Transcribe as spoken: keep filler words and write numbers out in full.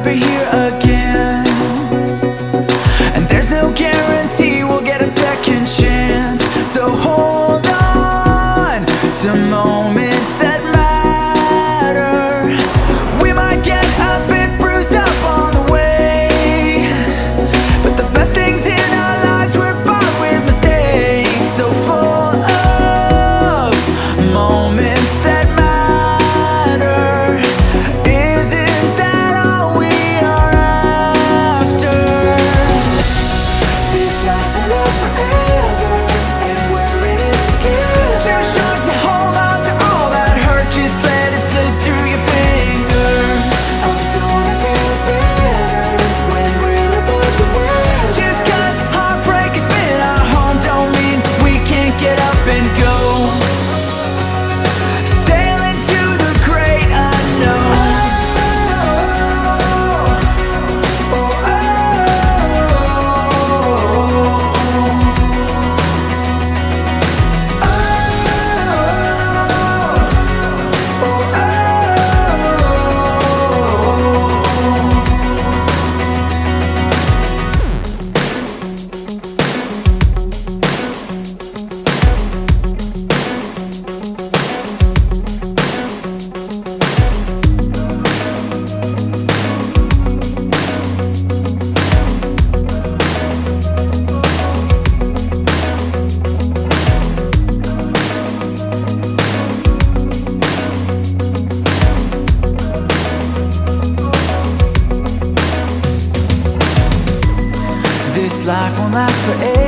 never hear again. And there's no guarantee we'll get a second chance. So hold on to moments that matter. We might get a bit bruised up on the way, but the best things in our lives were bought with mistakes. So full of moments that matter. Isn't that all we are after? This life will last forever, and we're in it together. Too short to hold on to all that hurt. Just let it slip through your fingers. I'm gonna feel better when we're above the waves. Just 'cause heartbreak has been our home don't mean we can't get up and go. Sailing to the great unknown. Oh, oh, oh, this life won't last forever.